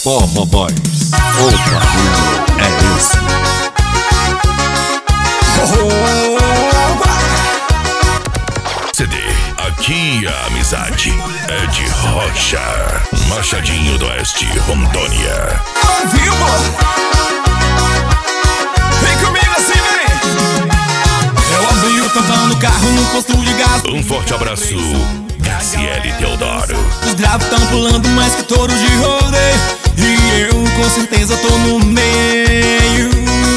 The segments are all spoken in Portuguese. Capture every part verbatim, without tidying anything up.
Forma Boys, o caminho é esse. C D, aqui a amizade é de rocha. Machadinho do Oeste, Rondônia. Ao vivo, vem comigo assim, vem. Eu abri o tampão no carro no posto de gás. Um forte abraço, Graciele Teodoro. Os bravos tão pulando mais que touro de rodeio, e eu com certeza tô no meio.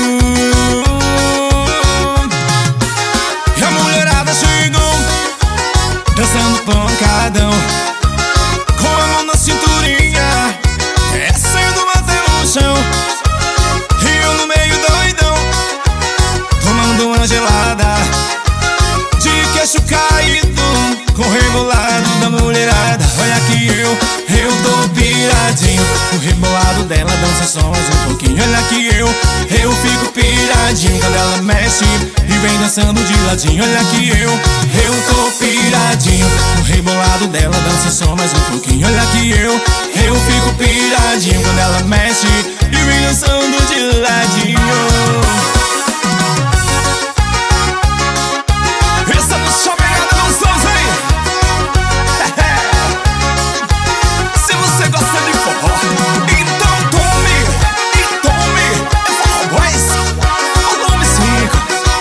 E a mulherada chegou dançando pancadão, com a mão na cinturinha, descendo até o chão. E eu no meio doidão, tomando uma gelada, de queixo caído, com o rebolado da mulherada. Olha que eu, eu tô piradinho, o rebolado dela dança só mais um pouquinho. Olha que eu, eu fico piradinho quando ela mexe e vem dançando de ladinho. Olha que eu, eu tô piradinho, o rebolado dela dança só mais um pouquinho. Olha que eu, eu fico piradinho quando ela mexe e vem dançando de ladinho. Essa não chama pegada dos sons aí. Se você gosta de forró, então tome, e tome, é Forró Boys, volume cinco.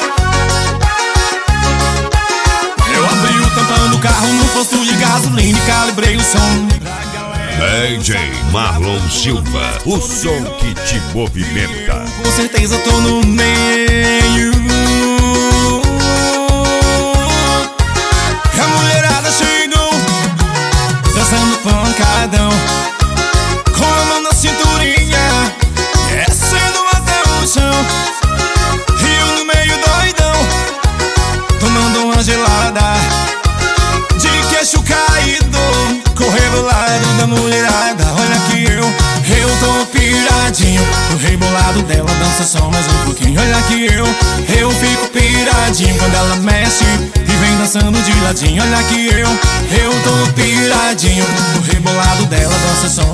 Eu abri o tampão do carro no posto de gasolina e calibrei o som. D J Marlon Silva, o som que te movimenta. Com certeza tô no meio. E a mulherada chegou dançando pancadão, com a mão na cinturinha, descendo até o chão. E eu no meio doidão, tomando uma gelada, de queixo caído, com o rebolado da mulherada. Olha que eu, eu tô piradinho, o rebolado dela dança só mais um pouquinho. Olha que eu, eu fico piradinho quando ela mexe e vem dançando de ladinho. Olha que eu, eu tô piradinho, o rebolado dela dança só